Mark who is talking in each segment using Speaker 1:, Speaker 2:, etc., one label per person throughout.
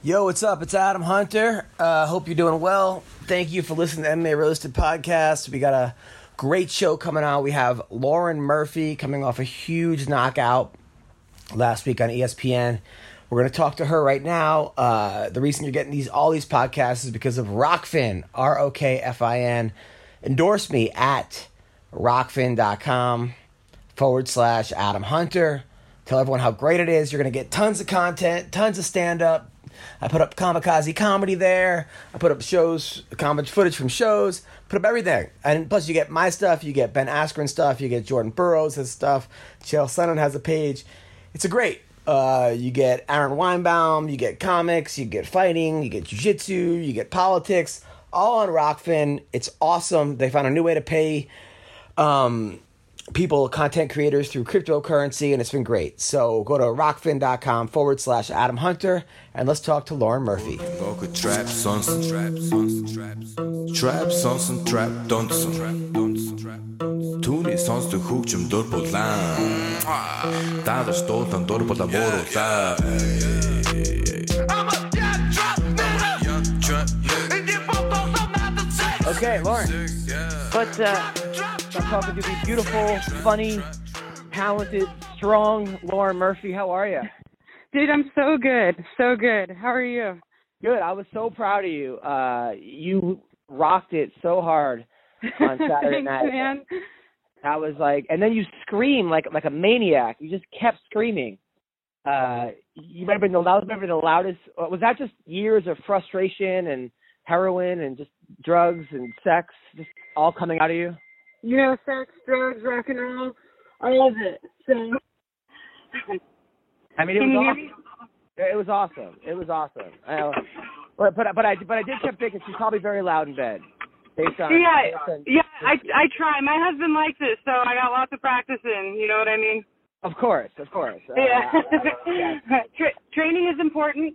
Speaker 1: Yo, what's up? It's Adam Hunter. Hope you're doing well. Thank you for listening to MMA Roasted Podcast. We got a great show coming out. We have Lauren Murphy coming off a huge knockout last week on ESPN. We're going to talk to her right now. The reason you're getting all these podcasts is because of Rokfin, ROKFIN. Endorse me at rokfin.com/Adam Hunter. Tell everyone how great it is. You're going to get tons of content, tons of stand-up. I put up Kamikaze Comedy there. I put up comic footage from shows, put up everything. And plus you get my stuff, you get Ben Askren stuff, you get Jordan Burroughs' stuff, Chael Sonnen has a page. It's a great. You get Aaron Weinbaum, you get comics, you get fighting, you get jiu-jitsu, you get politics, all on Rokfin. It's awesome. They found a new way to pay people, content creators, through cryptocurrency, and it's been great. So go to rokfin.com/Adam Hunter, and let's talk to Lauren Murphy.
Speaker 2: Trap sonsen, trap donsen. Түүний сонсдог хөгжим дур булаан. Даадar стуулан дур булаа мууруулаа.
Speaker 1: Okay, Lauren. But I'm talking to the beautiful, funny, talented, strong Lauren Murphy. How are you?
Speaker 3: Dude, I'm so good. So good. How are you?
Speaker 1: Good. I was so proud of you. You rocked it so hard on Saturday night.
Speaker 3: Thanks, man.
Speaker 1: I was like, and then you scream like a maniac. You just kept screaming. You might have been the loudest. Was that just years of frustration and heroin and just drugs and sex just all coming out of you?
Speaker 3: You know, sex, drugs, rock and roll, all of it. So,
Speaker 1: I mean, it was awesome. It was awesome. But I did keep thinking she's probably very loud in bed.
Speaker 3: I try. My husband likes it, so I got lots of practice in. You know what I mean?
Speaker 1: Of course.
Speaker 3: Yeah. Training is important.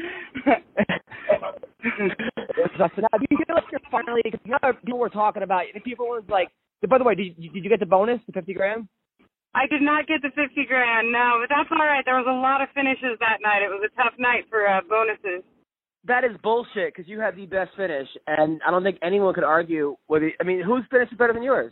Speaker 1: So now, do you feel like you're finally? Because people were talking about. People was like. By the way, did you get the bonus, the $50,000?
Speaker 3: I did not get the $50,000. No, but that's all right. There was a lot of finishes that night. It was a tough night for bonuses.
Speaker 1: That is bullshit because you had the best finish, and I don't think anyone could argue with it. I mean, whose finish is better than yours?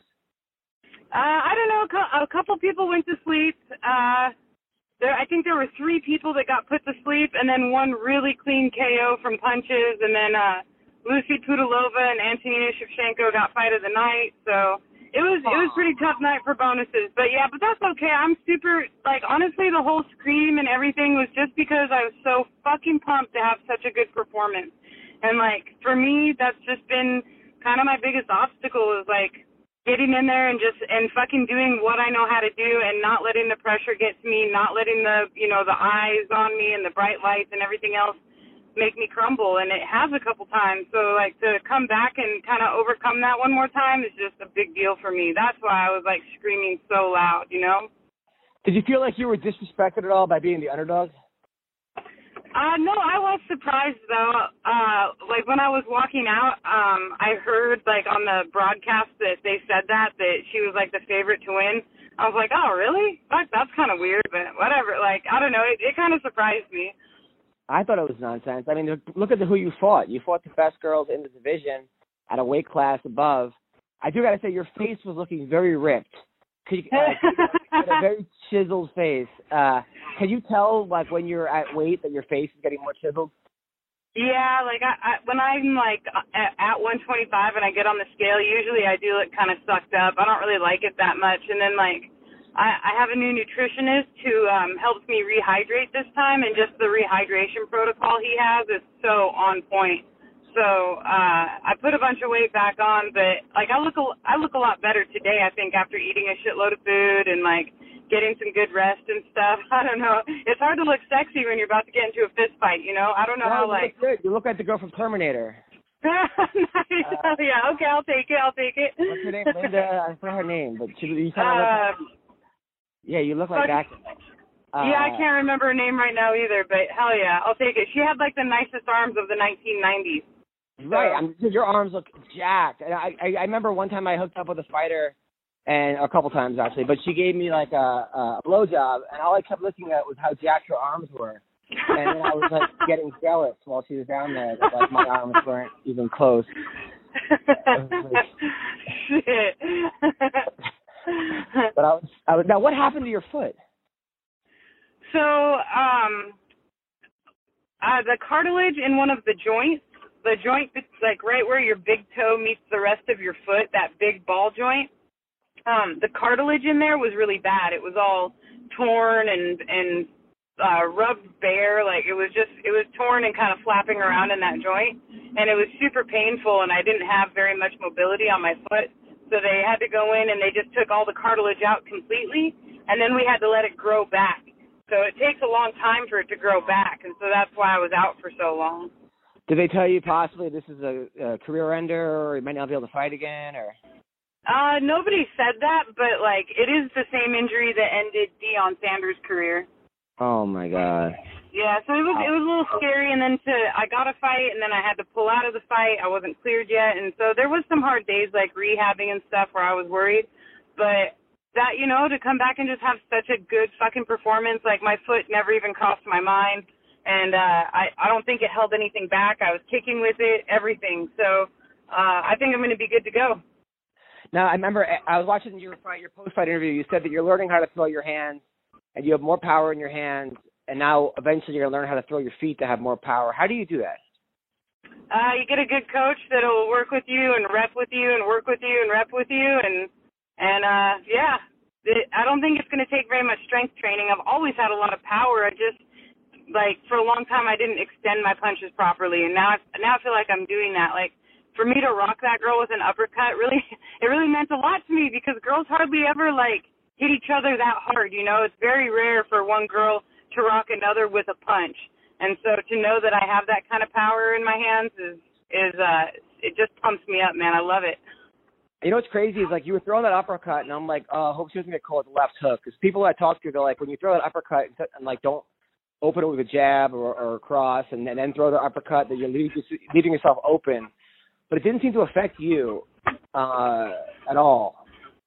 Speaker 3: I don't know. A couple people went to sleep. I think there were 3 people that got put to sleep, and then one really clean KO from punches, and then Lucy Pudilova and Antonina Shevchenko got fight of the night. So it was pretty tough night for bonuses. But that's okay. I'm super, honestly, the whole scream and everything was just because I was so fucking pumped to have such a good performance. And, for me, that's just been kind of my biggest obstacle is, getting in there and fucking doing what I know how to do and not letting the pressure get to me, not letting the eyes on me and the bright lights and everything else make me crumble. And it has a couple times. So, to come back and kind of overcome that one more time is just a big deal for me. That's why I was, screaming so loud, you know?
Speaker 1: Did you feel like you were disrespected at all by being the underdog?
Speaker 3: No, I was surprised, though. When I was walking out, I heard, on the broadcast that they said that she was, the favorite to win. I was like, oh, really? Fuck, that's kind of weird, but whatever. I don't know. It kind of surprised me.
Speaker 1: I thought it was nonsense. I mean, look at who you fought. You fought the best girls in the division at a weight class above. I do got to say, your face was looking very ripped. You had a very chiseled face. Can you tell, when you're at weight, that your face is getting more chiseled?
Speaker 3: Yeah, when I'm, at 125 and I get on the scale, usually I do look kind of sucked up. I don't really like it that much. And then, I have a new nutritionist who helps me rehydrate this time, and just the rehydration protocol he has is so on point. So I put a bunch of weight back on, but I look a lot better today, I think, after eating a shitload of food and getting some good rest and stuff. I don't know. It's hard to look sexy when you're about to get into a fist fight, you know? I don't know how
Speaker 1: you look good. You look like the girl from Terminator.
Speaker 3: Nice. Yeah, okay, I'll take it.
Speaker 1: What's her name? Linda, I forgot her name, but you kind of look yeah, you look like that.
Speaker 3: Yeah, I can't remember her name right now either, but hell yeah, I'll take it. She had the nicest arms of the 1990s.
Speaker 1: Right, your arms look jacked. And I remember one time I hooked up with a fighter, and a couple times actually, but she gave me a blowjob, and all I kept looking at was how jacked her arms were.
Speaker 4: And then I was like getting jealous while she was down there that like my arms weren't even close.
Speaker 3: Shit.
Speaker 4: But I was now. What happened to your foot?
Speaker 3: So, the cartilage in one of the joints, the joint that's like right where your big toe meets the rest of your foot, that big ball joint, the cartilage in there was really bad. It was all torn and rubbed bare. Like it was torn and kind of flapping around in that joint, and it was super painful, and I didn't have very much mobility on my foot. So they had to go in and they just took all the cartilage out completely, and then we had to let it grow back. So it takes a long time for it to grow back, and so that's why I was out for so long.
Speaker 4: Did they tell you possibly this is a career ender, or you might not be able to fight again, or?
Speaker 3: Nobody said that, but like it is the same injury that ended Deion Sanders' career.
Speaker 4: Oh my God.
Speaker 3: Yeah, so it was a little scary, and then I got a fight, and then I had to pull out of the fight. I wasn't cleared yet, and so there was some hard days like rehabbing and stuff where I was worried, but that, you know, to come back and just have such a good fucking performance, like my foot never even crossed my mind, and I don't think it held anything back. I was kicking with it, everything, so I think I'm going to be good to go.
Speaker 4: Now, I remember I was watching your post-fight interview. You said that you're learning how to throw your hands, and you have more power in your hands, and now eventually you're going to learn how to throw your feet to have more power. How do you do that?
Speaker 3: You get a good coach that'll work with you and rep with you and work with you and rep with you, and yeah, I don't think it's going to take very much strength training. I've always had a lot of power. I just, like, for a long time I didn't extend my punches properly, and now I feel like I'm doing that. Like, for me to rock that girl with an uppercut, it really meant a lot to me, because girls hardly ever, like, hit each other that hard, you know? It's very rare for one girl to rock another with a punch. And so to know that I have that kind of power in my hands is it just pumps me up, man. I love it.
Speaker 4: You know what's crazy is, like, you were throwing that uppercut, and I'm like, oh, I hope she doesn't get caught with the left hook. Because people I talk to, they're like, when you throw that uppercut and like, don't open it with a jab or a cross and then throw the uppercut, that you're leaving yourself open. But it didn't seem to affect you at all.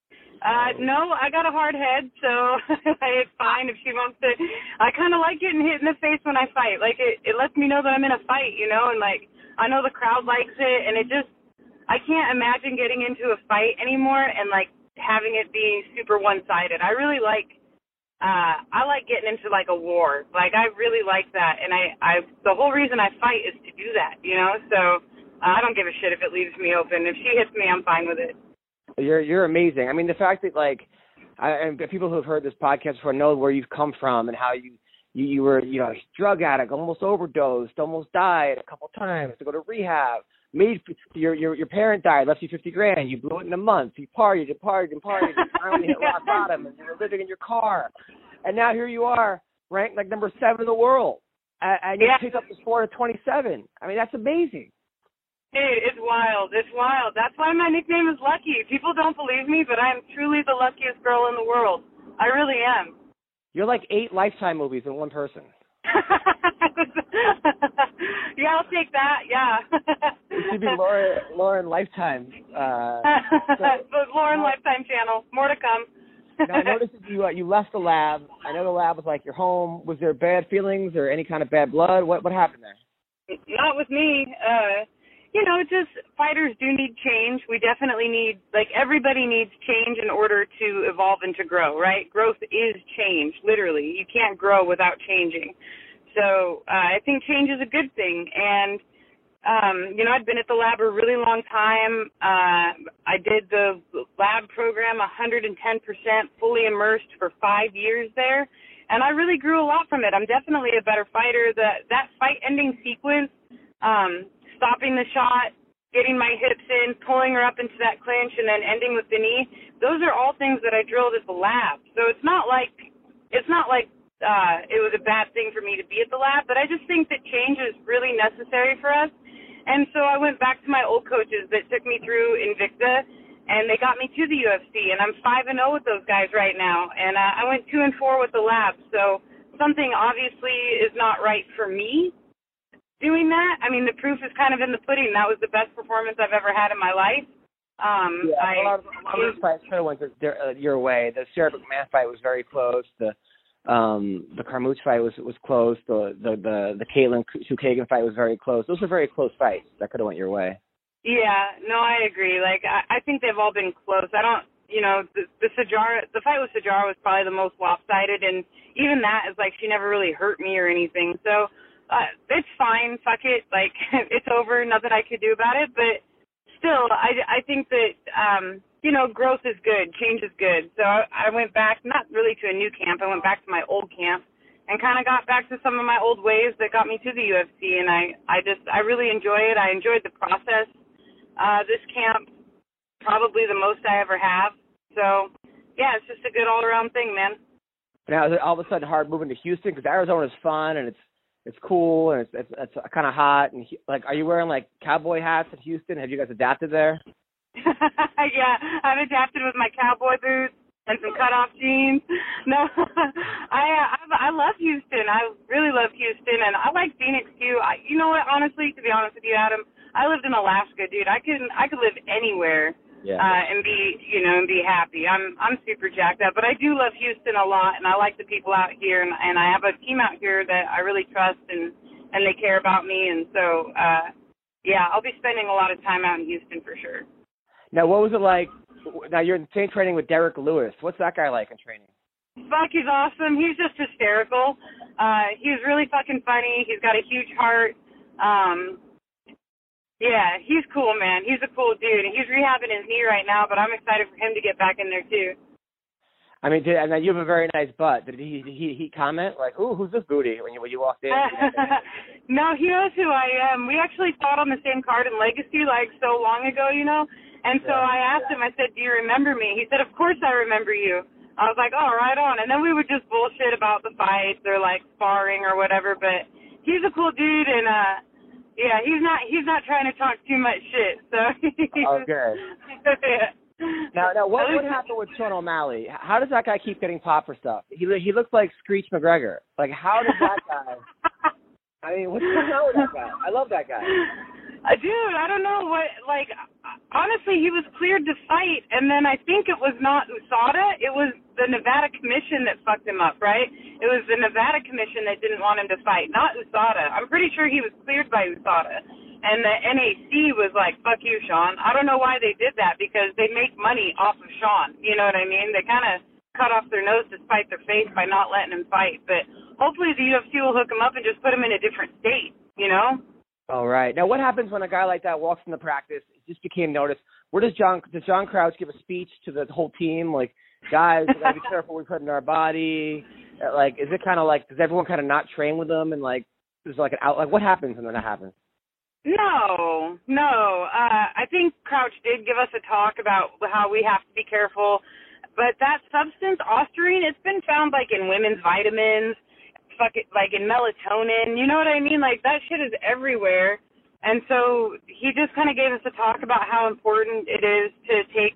Speaker 3: No, I got a hard head, so it's fine if she wants to. I kind of like getting hit in the face when I fight. Like, it lets me know that I'm in a fight, you know, and, like, I know the crowd likes it, and I can't imagine getting into a fight anymore and, like, having it being super one-sided. I really like, I like getting into, like, a war. Like, I really like that, and the whole reason I fight is to do that, you know, so I don't give a shit if it leaves me open. If she hits me, I'm fine with it.
Speaker 4: You're amazing. I mean, the fact that, like, and people who have heard this podcast before know where you've come from and how you were, you know, a drug addict, almost overdosed, almost died a couple times, to go to rehab. Your parent died, left you $50,000. You blew it in a month. You partied, and finally hit rock bottom, and you were living in your car. And now here you are, ranked like number 7 in the world, and you picked up the sport at 27. I mean, that's amazing.
Speaker 3: Dude, it's wild. It's wild. That's why my nickname is Lucky. People don't believe me, but I am truly the luckiest girl in the world. I really am.
Speaker 4: You're like 8 Lifetime movies in one person.
Speaker 3: Yeah, I'll take that. Yeah.
Speaker 4: It should be Lauren Lifetime.
Speaker 3: Lauren Lifetime channel. More to come.
Speaker 4: Now, I noticed that you left the lab. I know the lab was like your home. Was there bad feelings or any kind of bad blood? What happened there?
Speaker 3: Not with me. You know, just fighters do need change. We definitely need, like, everybody needs change in order to evolve and to grow, right? Growth is change, literally. You can't grow without changing. So I think change is a good thing. And, you know, I'd been at the lab a really long time. I did the lab program 110%, fully immersed for 5 years there. And I really grew a lot from it. I'm definitely a better fighter. That fight-ending sequence, stopping the shot, getting my hips in, pulling her up into that clinch, and then ending with the knee. Those are all things that I drilled at the lab. So it's not like it was a bad thing for me to be at the lab, but I just think that change is really necessary for us. And so I went back to my old coaches that took me through Invicta, and they got me to the UFC, and I'm 5-0 with those guys right now. And I went 2-4 with the lab. So something obviously is not right for me doing that. I mean, the proof is kind of in the pudding. That was the best performance I've ever had in my life.
Speaker 4: A lot of those fights kind of went your way. The Sarah McMahon fight was very close. The The Carmouche fight was close. The Caitlin Chukagan fight was very close. Those were very close fights that could have went your way.
Speaker 3: Yeah, no, I agree. Like, I think they've all been close. I don't, the fight with Sajara was probably the most lopsided, and even that is like she never really hurt me or anything. So it's fine. Fuck it. Like, it's over. Nothing I could do about it. But still, I think that, growth is good. Change is good. So I went back, not really to a new camp. I went back to my old camp and kind of got back to some of my old ways that got me to the UFC. And I really enjoy it. I enjoyed the process. This camp, probably the most I ever have. So, yeah, it's just a good all-around thing, man.
Speaker 4: Now, is it all of a sudden hard moving to Houston? Because Arizona is fun, and it's cool, and it's kind of hot. And, like, are you wearing, like, cowboy hats in Houston? Have you guys adapted there?
Speaker 3: Yeah, I've adapted with my cowboy boots and some cutoff jeans. No, I love Houston. I really love Houston, and I like Phoenix, too. You know what, honestly, to be honest with you, Adam, I lived in Alaska, dude. I could live anywhere.
Speaker 4: Yeah.
Speaker 3: And be happy. I'm super jacked up, but I do love Houston a lot, and I like the people out here, and I have a team out here that I really trust, and they care about me, and so I'll be spending a lot of time out in Houston for sure.
Speaker 4: Now, what was it like? Now you're in the same training with Derek Lewis. What's that guy like in training?
Speaker 3: Fuck, he's awesome. He's just hysterical. He's really fucking funny. He's got a huge heart. Yeah, he's cool, man. He's a cool dude. He's rehabbing his knee right now, but I'm excited for him to get back in there, too.
Speaker 4: I mean, and you have a very nice butt. Did he comment? Like, ooh, who's this booty when you walked in?
Speaker 3: No, he knows who I am. We actually fought on the same card in Legacy, like, so long ago, And so I asked him, I said, do you remember me? He said, of course I remember you. I was like, oh, right on. And then we would just bullshit about the fights or, like, sparring or whatever. But he's a cool dude, and, yeah, he's not trying to talk too much shit. So.
Speaker 4: Oh, good.
Speaker 3: Yeah.
Speaker 4: Now, what happened with Sean O'Malley? How does that guy keep getting popped for stuff? He looks like Screech McGregor. Like, how does that guy? I mean, what's going on with that guy? I love that guy.
Speaker 3: Dude, I don't know what. Like, honestly, he was cleared to fight, and then I think it was not USADA. It was the Nevada Commission that fucked him up, right? It was the Nevada Commission that didn't want him to fight, not USADA. I'm pretty sure he was cleared by USADA. And the NAC was like, fuck you, Sean. I don't know why they did that, because they make money off of Sean. You know what I mean? They kind of cut off their nose to spite their face by not letting him fight. But hopefully the UFC will hook him up and just put him in a different state,
Speaker 4: All right. Now, what happens when a guy like that walks into practice? It just became noticed. Where does John Crouch give a speech to the whole team? Like, guys, we got to be careful what we put in our body. Like, is it kind of like, does everyone kind of not train with them? And, like, there's like an out, like, what happens when that happens?
Speaker 3: No. I think Crouch did give us a talk about how we have to be careful. But that substance, Ostarine, it's been found, like, in women's vitamins, like in melatonin. You know what I mean? Like, that shit is everywhere. And so he just kind of gave us a talk about how important it is to take,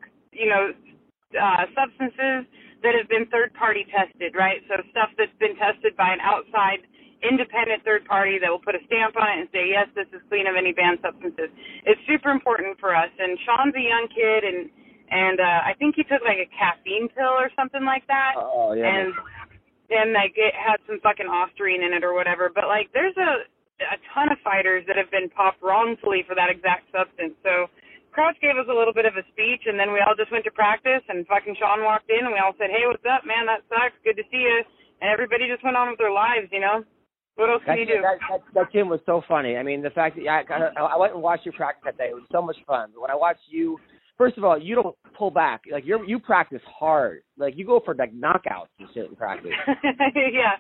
Speaker 3: substances that have been third-party tested, right? So stuff that's been tested by an outside independent third party that will put a stamp on it and say, yes, this is clean of any banned substances. It's super important for us. And Sean's a young kid, and I think he took like a caffeine pill or something like that.
Speaker 4: Oh, yeah.
Speaker 3: And like it had some fucking Ostarine in it or whatever. But like there's a ton of fighters that have been popped wrongfully for that exact substance. So Crouch gave us a little bit of a speech, and then we all just went to practice, and fucking Sean walked in, and we all said, hey, what's up, man? That sucks. Good to see you. And everybody just went on with their lives, What else can you do?
Speaker 4: That gym was so funny. I mean, the fact that I went and watched you practice that day. It was so much fun. But when I watched you, first of all, you don't pull back. Like you practice hard. Like you go for like knockouts and shit in practice.
Speaker 3: Yeah.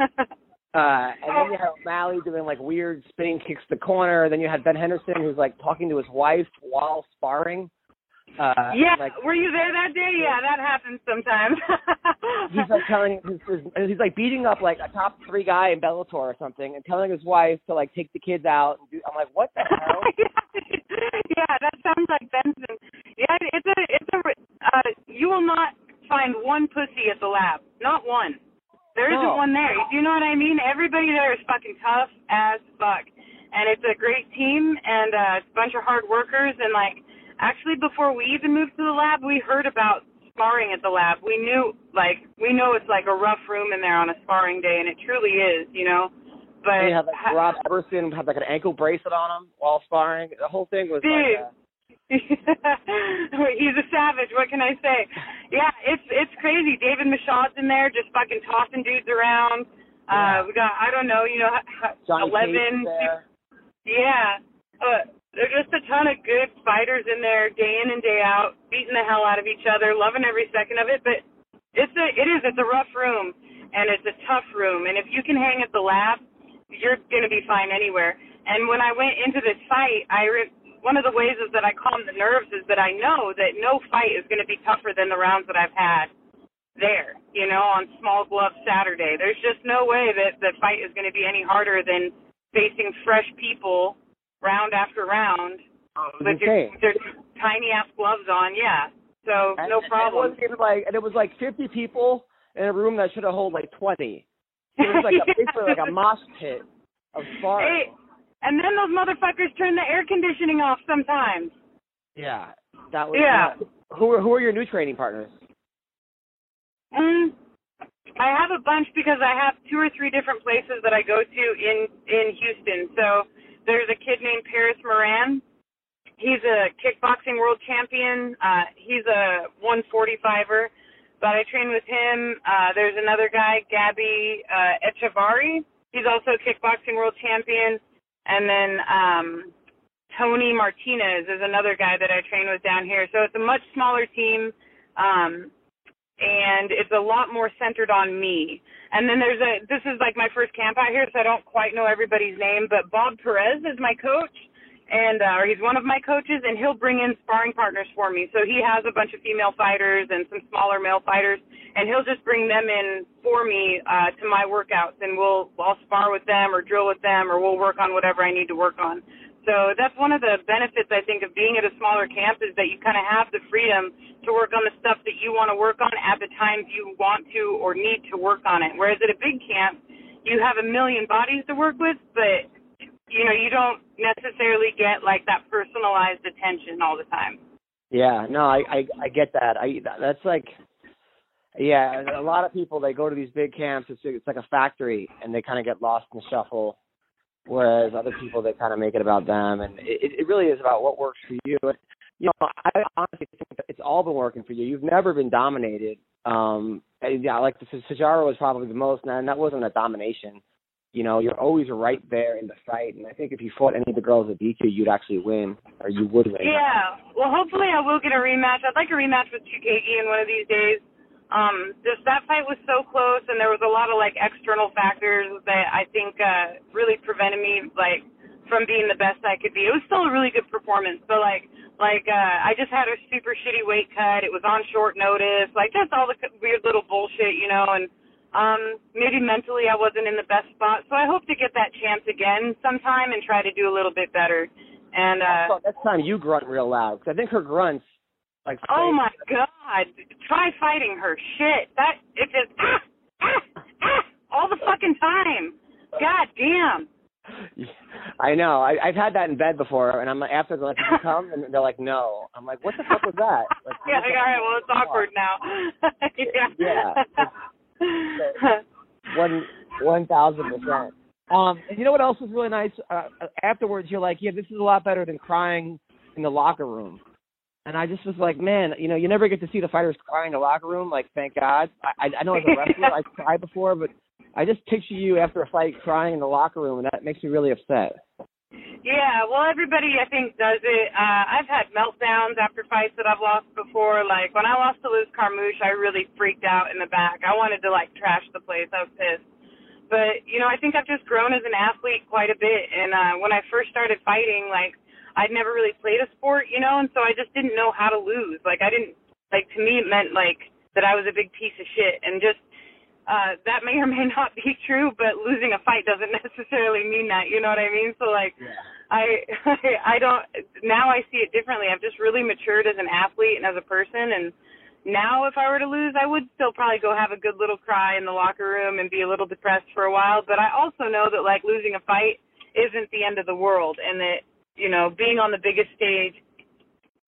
Speaker 4: And then you had O'Malley doing like weird spinning kicks to the corner. Then you had Ben Henderson who's like talking to his wife while sparring.
Speaker 3: Yeah, were you there that day? Yeah, that happens sometimes.
Speaker 4: He's like he's like beating up like a top 3 guy in Bellator or something, and telling his wife to like take the kids out. I'm like, what the hell?
Speaker 3: Yeah, that sounds like Benson. Yeah, you will not find one pussy at the lab, not one. There isn't one there. Do you know what I mean? Everybody there is fucking tough as fuck, and it's a great team, and it's a bunch of hard workers, and like. Actually, before we even moved to the lab, we heard about sparring at the lab. We know it's like a rough room in there on a sparring day, and it truly is, you know. But
Speaker 4: they had like Rob Everson had like an ankle bracelet on him while sparring. The whole thing was
Speaker 3: dude.
Speaker 4: like.
Speaker 3: He's a savage. What can I say? Yeah, it's crazy. David Michaud's in there, just fucking tossing dudes around. We got, I don't know, you know,
Speaker 4: Johnny
Speaker 3: 11. Yeah. There's just a ton of good fighters in there, day in and day out, beating the hell out of each other, loving every second of it. But it's a rough room, and it's a tough room. And if you can hang at the lab, you're gonna be fine anywhere. And when I went into this fight, one of the ways is that I calm the nerves is that I know that no fight is going to be tougher than the rounds that I've had there, you know, on Small Glove Saturday. There's just no way that the fight is going to be any harder than facing fresh people round after round with their tiny-ass gloves on, yeah. So, no problem.
Speaker 4: And it was like 50 people in a room that should have held like 20. It was like basically like a mosh pit of sparring.
Speaker 3: Hey. And then those motherfuckers turn the air conditioning off sometimes.
Speaker 4: Yeah, that was.
Speaker 3: Yeah.
Speaker 4: Who are your new training partners?
Speaker 3: I have a bunch because I have 2 or 3 different places that I go to in Houston. So there's a kid named Paris Moran. He's a kickboxing world champion. He's a 145er, but I train with him. There's another guy, Gabby Echevarri. He's also a kickboxing world champion. And then Tony Martinez is another guy that I train with down here. So it's a much smaller team, and it's a lot more centered on me. And then this is like my first camp out here, so I don't quite know everybody's name, but Bob Perez is my coach, or he's one of my coaches, and he'll bring in sparring partners for me. So he has a bunch of female fighters and some smaller male fighters, and he'll just bring them in for me to my workouts, and I'll spar with them or drill with them, or we'll work on whatever I need to work on. So that's one of the benefits, I think, of being at a smaller camp is that you kind of have the freedom to work on the stuff that you want to work on at the times you want to or need to work on it. Whereas at a big camp, you have a million bodies to work with, but you know, you don't necessarily get like that personalized attention all the time.
Speaker 4: Yeah, no, I get that. That's like, yeah, a lot of people, they go to these big camps, it's like a factory, and they kind of get lost in the shuffle, whereas other people, they kind of make it about them, and it really is about what works for you. And, you know, I honestly think that it's all been working for you. You've never been dominated. Yeah, like the Sajaro was probably the most, and that wasn't a domination. You know, you're always right there in the fight, and I think if you fought any of the girls that beat you, you'd actually win, or you would win.
Speaker 3: Yeah, well, hopefully I will get a rematch. I'd like a rematch with Chukagi in one of these days. Just that fight was so close, and there was a lot of, like, external factors that I think really prevented me, like, from being the best I could be. It was still a really good performance, but, I just had a super shitty weight cut. It was on short notice, like, just all the weird little bullshit, you know, and maybe mentally I wasn't in the best spot, so I hope to get that chance again sometime and try to do a little bit better. And
Speaker 4: next time you grunt real loud, because I think her grunts, like,
Speaker 3: oh my God, try fighting her. Shit, it just all the fucking time. God damn.
Speaker 4: I know. I've had that in bed before, and I'm like, after they let people come, and they're like, no. I'm like, what the fuck was that? Like,
Speaker 3: yeah, all right, well, it's awkward now.
Speaker 4: Yeah. 1,000%. And you know what else was really nice? Afterwards, you're like, yeah, this is a lot better than crying in the locker room. And I just was like, man, you know, you never get to see the fighters cry in the locker room. Like, thank God. I know as a wrestler, I cried before, but I just picture you after a fight crying in the locker room, and that makes me really upset.
Speaker 3: Yeah, well, everybody, I think, does it. I've had meltdowns after fights that I've lost before. Like, when I lost to Liz Carmouche, I really freaked out in the back. I wanted to, like, trash the place. I was pissed. But, you know, I think I've just grown as an athlete quite a bit. And when I first started fighting, like, I'd never really played a sport, you know, and so I just didn't know how to lose. Like, to me, it meant, like, that I was a big piece of shit. And just, that may or may not be true, but losing a fight doesn't necessarily mean that, you know what I mean? So, like, yeah. I don't, now I see it differently. I've just really matured as an athlete and as a person, and now if I were to lose, I would still probably go have a good little cry in the locker room and be a little depressed for a while, but I also know that, like, losing a fight isn't the end of the world, and that, you know, being on the biggest stage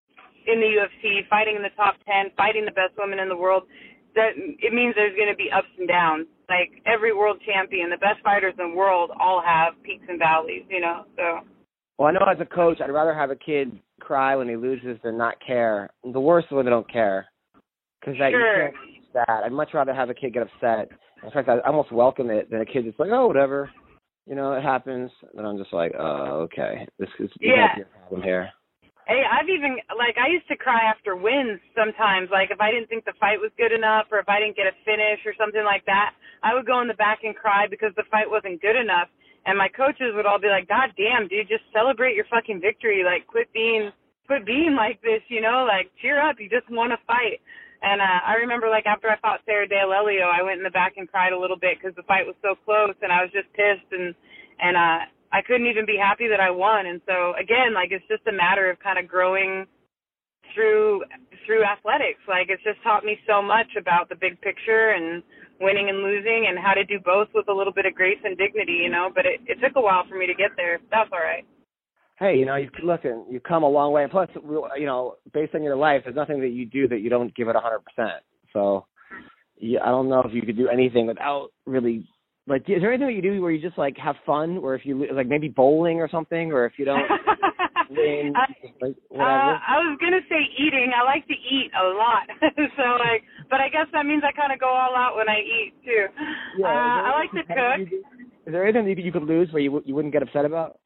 Speaker 3: in the UFC, fighting in the top 10, fighting the best women in the world, that it means there's going to be ups and downs. Like every world champion, the best fighters in the world all have peaks and valleys, you know. So.
Speaker 4: Well, I know as a coach, I'd rather have a kid cry when he loses than not care. The worst is when they don't care, because you can't teach that. I'd much rather have a kid get upset. In fact, I almost welcome it than a kid that's like, oh, whatever, you know, it happens. And I'm just like, oh, okay, this is a problem here.
Speaker 3: Hey, I've even, like, I used to cry after wins sometimes. Like, if I didn't think the fight was good enough or if I didn't get a finish or something like that, I would go in the back and cry because the fight wasn't good enough. And my coaches would all be like, God damn, dude, just celebrate your fucking victory. Like, quit being like this, you know? Like, cheer up. You just won a fight. And I remember, like, after I fought Sarah D'Alelio, I went in the back and cried a little bit because the fight was so close, and I was just pissed. And I couldn't even be happy that I won. And so, again, like, it's just a matter of kind of growing through athletics. Like, it's just taught me so much about the big picture and winning and losing and how to do both with a little bit of grace and dignity, you know. But it took a while for me to get there. That's all right.
Speaker 4: Hey, you know, you've come a long way. And plus, you know, based on your life, there's nothing that you do that you don't give it 100%. So I don't know if you could do anything without really. Like, is there anything that you do where you just, like, have fun, or if you, like, maybe bowling or something, or if you don't win, like, whatever?
Speaker 3: I was going to say eating. I like to eat a lot. So, like, but I guess that means I kind of go all out when I eat, too. Yeah, I like to cook.
Speaker 4: Is there anything that you could lose where you wouldn't get upset about?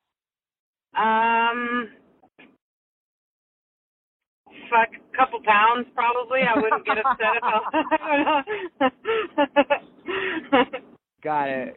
Speaker 3: Fuck, a couple pounds, probably. I wouldn't get upset about. I don't know.
Speaker 4: Got it.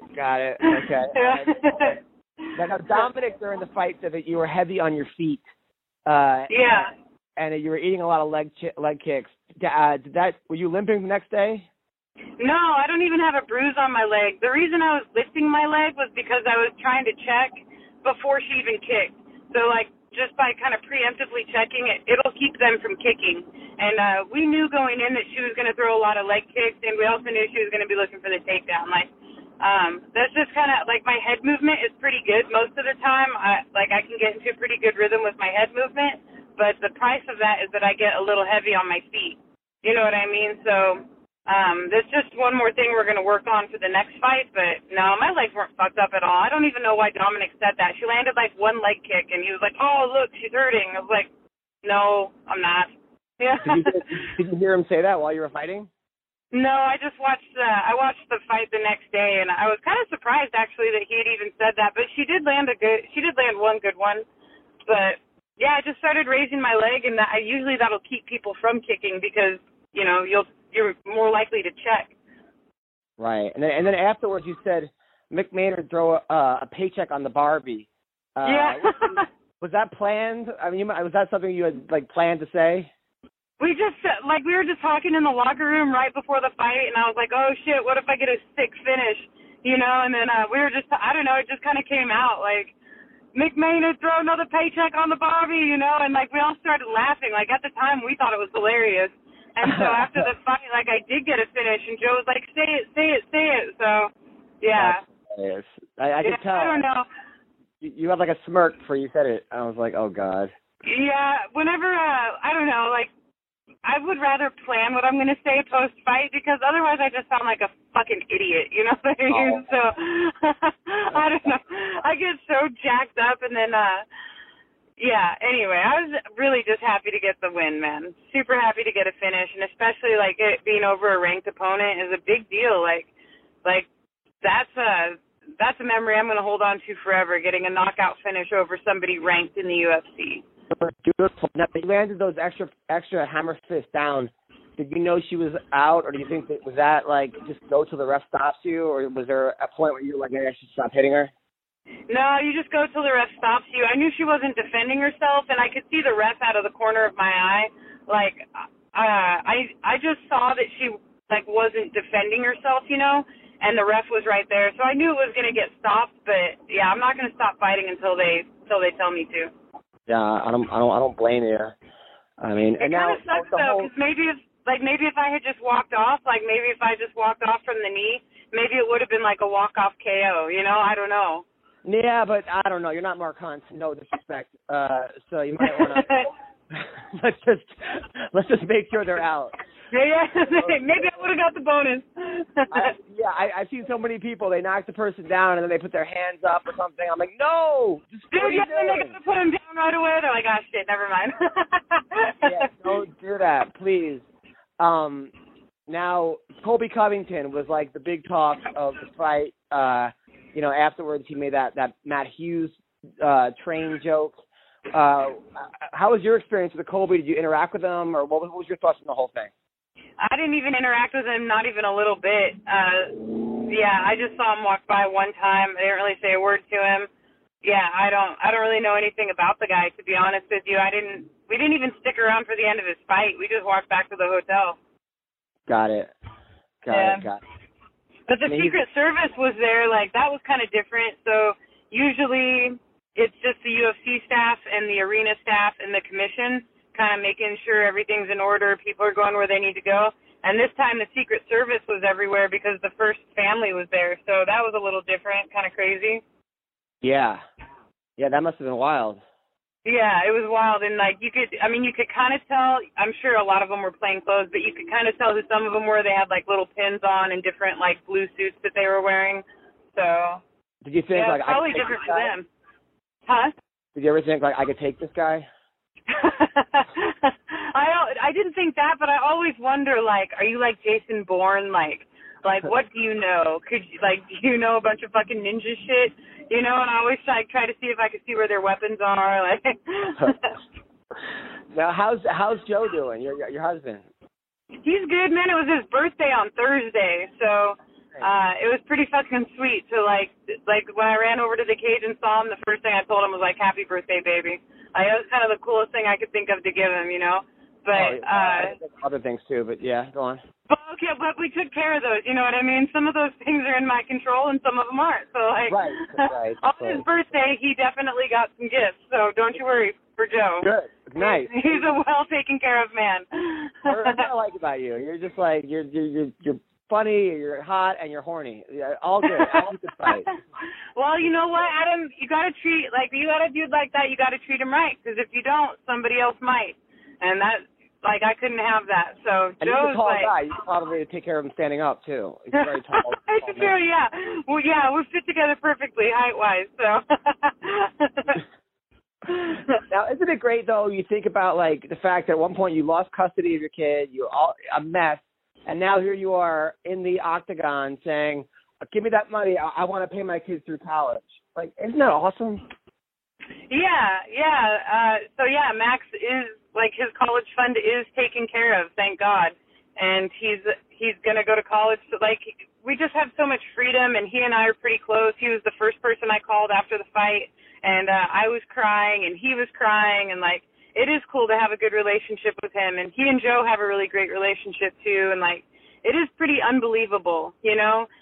Speaker 4: Okay. Now, Dominic during the fight said that you were heavy on your feet.
Speaker 3: Yeah.
Speaker 4: And that you were eating a lot of leg kicks. Were you limping the next day?
Speaker 3: No, I don't even have a bruise on my leg. The reason I was lifting my leg was because I was trying to check before she even kicked. So, like, just by kind of preemptively checking it, it'll keep them from kicking. And we knew going in that she was going to throw a lot of leg kicks, and we also knew she was going to be looking for the takedown. Like, that's just kind of, like, my head movement is pretty good most of the time. I can get into a pretty good rhythm with my head movement, but the price of that is that I get a little heavy on my feet. You know what I mean? So that's just one more thing we're going to work on for the next fight, but no, my legs weren't fucked up at all. I don't even know why Dominic said that. She landed, like, one leg kick, and he was like, oh, look, she's hurting. I was like, no, I'm not. Yeah.
Speaker 4: Did you hear him say that while you were fighting?
Speaker 3: No, I just watched the fight the next day, and I was kind of surprised actually that he had even said that. But she did land one good one. But yeah, I just started raising my leg, and usually that'll keep people from kicking because you know you're more likely to check.
Speaker 4: Right, and then afterwards you said Mick Maynard throw a paycheck on the Barbie.
Speaker 3: Yeah.
Speaker 4: Was that planned? I mean, was that something you had like planned to say?
Speaker 3: We were just talking in the locker room right before the fight, and I was like, oh, shit, what if I get a sick finish, you know? And then we were just, I don't know, it just kind of came out, like, Mick Maynard throw another paycheck on the Barbie, you know? And, like, we all started laughing. Like, at the time, we thought it was hilarious. And so after the fight, like, I did get a finish, and Joe was like, say it. So, yeah.
Speaker 4: I could tell.
Speaker 3: I don't know.
Speaker 4: You had, like, a smirk before you said it. I was like, oh, God.
Speaker 3: Yeah, whenever, I don't know, like, I would rather plan what I'm going to say post-fight because otherwise I just sound like a fucking idiot, you know what I mean? Oh. So, I don't know. I get so jacked up and then, yeah, anyway, I was really just happy to get the win, man. Super happy to get a finish, and especially, like, it being over a ranked opponent is a big deal. Like that's a memory I'm going to hold on to forever, getting a knockout finish over somebody ranked in the UFC.
Speaker 4: Beautiful. Now, you landed those extra hammer fists down. Did you know she was out, or do you think was that like just go till the ref stops you, or was there a point where you were like, maybe I should stop hitting her?
Speaker 3: No, you just go till the ref stops you. I knew she wasn't defending herself, and I could see the ref out of the corner of my eye. Like, I just saw that she like wasn't defending herself, you know, and the ref was right there, so I knew it was gonna get stopped. But yeah, I'm not gonna stop fighting until they tell me to.
Speaker 4: Yeah, I don't blame you. I mean,
Speaker 3: it kind of sucks though, because maybe if I had just walked off, like maybe if I just walked off from the knee, maybe it would have been like a walk-off KO. You know, I don't know.
Speaker 4: Yeah, but I don't know. You're not Mark Hunt. No disrespect. So you might want to. let's just make sure they're out.
Speaker 3: Yeah. Maybe I would have got the bonus.
Speaker 4: I've seen so many people. They knock the person down and then they put their hands up or something. I'm like, no, just
Speaker 3: dude, yeah, then they got to put them down right away. They're like, oh shit, never mind.
Speaker 4: Yeah, don't do that, please. Now, Colby Covington was like the big talk of the fight. Afterwards he made that Matt Hughes train joke. How was your experience with Colby? Did you interact with him, or what was your thoughts on the whole thing?
Speaker 3: I didn't even interact with him, not even a little bit. I just saw him walk by one time. I didn't really say a word to him. Yeah, I don't really know anything about the guy, to be honest with you. We didn't even stick around for the end of his fight. We just walked back to the hotel.
Speaker 4: Got it. Got it.
Speaker 3: But the Secret Service was there, like that was kind of different. So usually it's just the UFC staff and the arena staff and the commission kind of making sure everything's in order, people are going where they need to go. And this time the Secret Service was everywhere because the first family was there. So that was a little different, kind of crazy.
Speaker 4: Yeah, that must have been wild.
Speaker 3: Yeah, it was wild. And like you could kind of tell, I'm sure a lot of them were plain clothes, but you could kind of tell who some of them were. They had like little pins on and different like blue suits that they were wearing. So
Speaker 4: did you think like
Speaker 3: probably different for them? Huh?
Speaker 4: Did you ever think like I could take this guy?
Speaker 3: I didn't think that, but I always wonder, like, are you like Jason Bourne? Like what do you know? Do you know a bunch of fucking ninja shit? And I always try to see if I could see where their weapons are. Like.
Speaker 4: Now, how's Joe doing? Your husband?
Speaker 3: He's good, man. It was his birthday on Thursday, so it was pretty fucking sweet. So like when I ran over to the cage and saw him, the first thing I told him was like, "Happy birthday, baby." That was kind of the coolest thing I could think of to give him, But
Speaker 4: other things too, but yeah, go on.
Speaker 3: But we took care of those. You know what I mean? Some of those things are in my control, and some of them aren't. So like,
Speaker 4: right.
Speaker 3: On his birthday, he definitely got some gifts. So don't you worry for Joe.
Speaker 4: Good, nice.
Speaker 3: He's a well taken care of man.
Speaker 4: What I like about you, you're just like you're funny, you're hot, and you're horny. Yeah, all good. All good fight.
Speaker 3: Well, you know what, Adam? You got a dude like that, you got to treat him right. Because if you don't, somebody else might. And that, like, I couldn't have that. So
Speaker 4: and
Speaker 3: Joe's
Speaker 4: he's a tall
Speaker 3: like,
Speaker 4: guy. You can probably take care of him standing up too. He's very tall.
Speaker 3: It's true, yeah. Well, yeah, we fit together perfectly height-wise. So.
Speaker 4: Now, isn't it great though? You think about like the fact that at one point you lost custody of your kid, you were all a mess, and now here you are in the octagon saying, "Give me that money. I want to pay my kids through college." Like, isn't that awesome?
Speaker 3: Yeah. So yeah, Max is like his college fund is taken care of, thank God, and he's gonna go to college. So like we just have so much freedom, and he and I are pretty close. He was the first person I called after the fight. And I was crying, and he was crying, and, like, it is cool to have a good relationship with him. And he and Joe have a really great relationship, too. And, like, it is pretty unbelievable, He's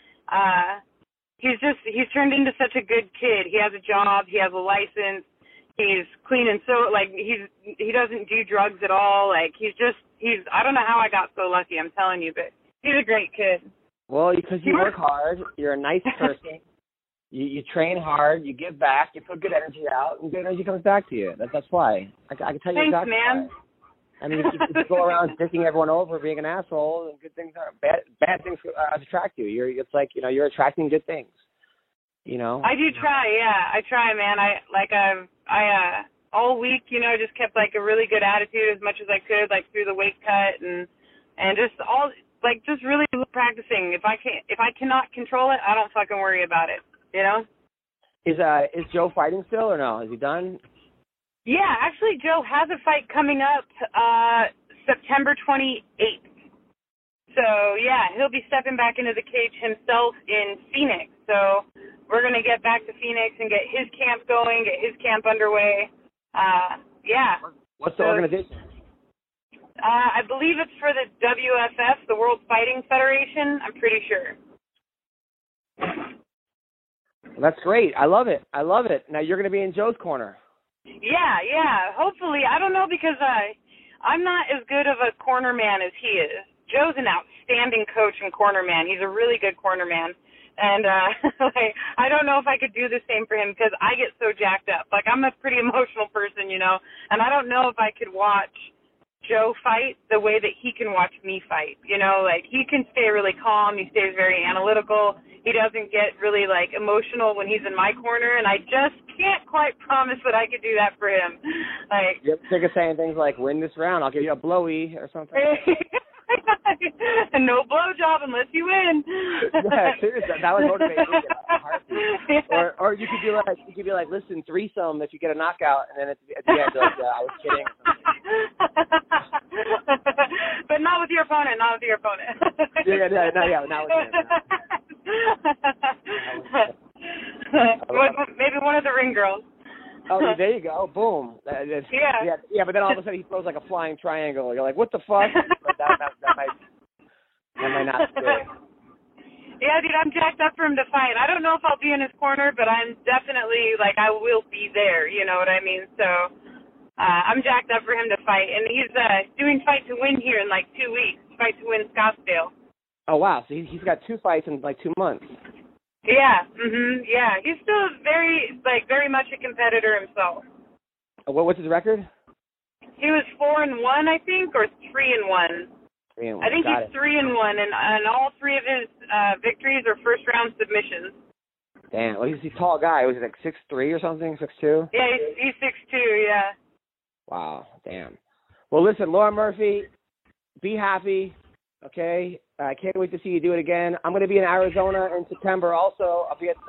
Speaker 3: turned into such a good kid. He has a job. He has a license. He's clean and so, like, he doesn't do drugs at all. Like, I don't know how I got so lucky, I'm telling you, but he's a great kid.
Speaker 4: Well, because you work hard. You're a nice person. You train hard, you give back, you put good energy out, and good energy comes back to you. That's why. I can tell you exactly
Speaker 3: man.
Speaker 4: why. I mean, if you go around dicking everyone over, being an asshole, and good things are bad things attract you. It's like you're attracting good things.
Speaker 3: I do try, yeah. I try, man. I all week, just kept like a really good attitude as much as I could, like through the weight cut and just all like just really practicing. If I cannot control it, I don't fucking worry about it. Is
Speaker 4: Joe fighting still or no? Is he done?
Speaker 3: Yeah, actually, Joe has a fight coming up September 28th. So, yeah, he'll be stepping back into the cage himself in Phoenix. So we're going to get back to Phoenix and get his camp going, get his camp underway. Yeah.
Speaker 4: What's the organization?
Speaker 3: I believe it's for the WFF, the World Fighting Federation. I'm pretty sure.
Speaker 4: That's great. I love it. Now you're going to be in Joe's corner.
Speaker 3: Yeah. Hopefully. I don't know because I'm not as good of a corner man as he is. Joe's an outstanding coach and corner man. He's a really good corner man. And I don't know if I could do the same for him because I get so jacked up. Like, I'm a pretty emotional person, and I don't know if I could watch Joe fight the way that he can watch me fight. You know, like he can stay really calm. He stays very analytical. He doesn't get really like emotional when he's in my corner, and I just can't quite promise that I could do that for him. Like,
Speaker 4: You're sick of saying things like, "Win this round, I'll give you a blowy" or something.
Speaker 3: And no blowjob unless you win.
Speaker 4: Yeah, seriously, that would motivate me in a heartbeat.
Speaker 3: Yeah.
Speaker 4: Or you could be like, listen, threesome if you get a knockout, and then at the end, like, I was kidding.
Speaker 3: But not with your opponent. Not with your opponent.
Speaker 4: Not with him.
Speaker 3: Maybe one of the ring girls.
Speaker 4: Oh, there you go. Boom. Yeah, but then all of a sudden he throws like a flying triangle. You're like, what the fuck? But that might not be good.
Speaker 3: Yeah, dude, I'm jacked up for him to fight. I don't know if I'll be in his corner, but I'm definitely, like, I will be there. You know what I mean? So I'm jacked up for him to fight. And he's doing Fight to Win here in, like, 2 weeks. Fight to Win Scottsdale.
Speaker 4: Oh, wow. So he's got 2 fights in, like, 2 months.
Speaker 3: Yeah, yeah. He's still very much a competitor himself.
Speaker 4: What's his record?
Speaker 3: He was 4-1, I think, or 3-1.
Speaker 4: 3-1.
Speaker 3: I think he's 3-1, and all 3 of his victories are first round submissions.
Speaker 4: Damn. Well, he's a tall guy. Was he like 6'3" or something? 6'2"?
Speaker 3: Yeah, he's 6'2", yeah.
Speaker 4: Wow. Damn. Well, listen, Lauren Murphy, be happy. Okay, I can't wait to see you do it again. I'm going to be in Arizona in September also. I'll be at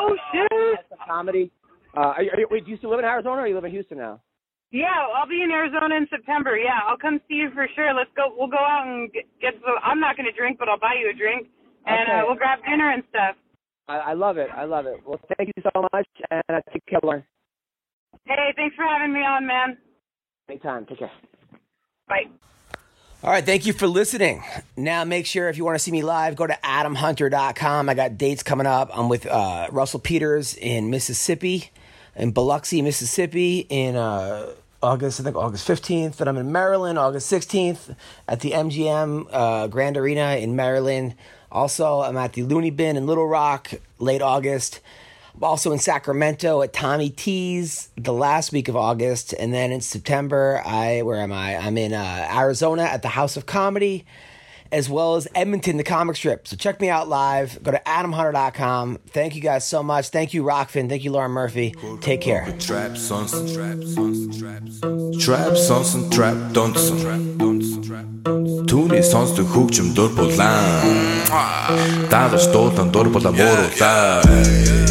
Speaker 4: some comedy. Wait, do you still live in Arizona or you live in Houston now?
Speaker 3: Yeah, I'll be in Arizona in September. Yeah, I'll come see you for sure. Let's go. We'll go out and get I'm not going to drink, but I'll buy you a drink, and we'll grab dinner and stuff.
Speaker 4: I love it. I love it. Well, thank you so much, and take care, Lauren.
Speaker 3: Hey, thanks for having me on, man.
Speaker 4: Anytime. Take care.
Speaker 3: Bye.
Speaker 1: All right, thank you for listening. Now make sure if you want to see me live, go to adamhunter.com. I got dates coming up. I'm with Russell Peters in Mississippi, in Biloxi, Mississippi, in August 15th. And I'm in Maryland, August 16th, at the MGM Grand Arena in Maryland. Also, I'm at the Looney Bin in Little Rock, late August. I'm also in Sacramento at Tommy T's the last week of August. And then in September, where am I? I'm in Arizona at the House of Comedy, as well as Edmonton, the comic strip. So check me out live. Go to adamhunter.com. Thank you guys so much. Thank you, Rockfin. Thank you, Lauren Murphy. Take care.
Speaker 2: Trap sons and trap dansen. Түүний сонсдог хөгжим дур булаан. Даалж дуулан дур булаа мууруулаа.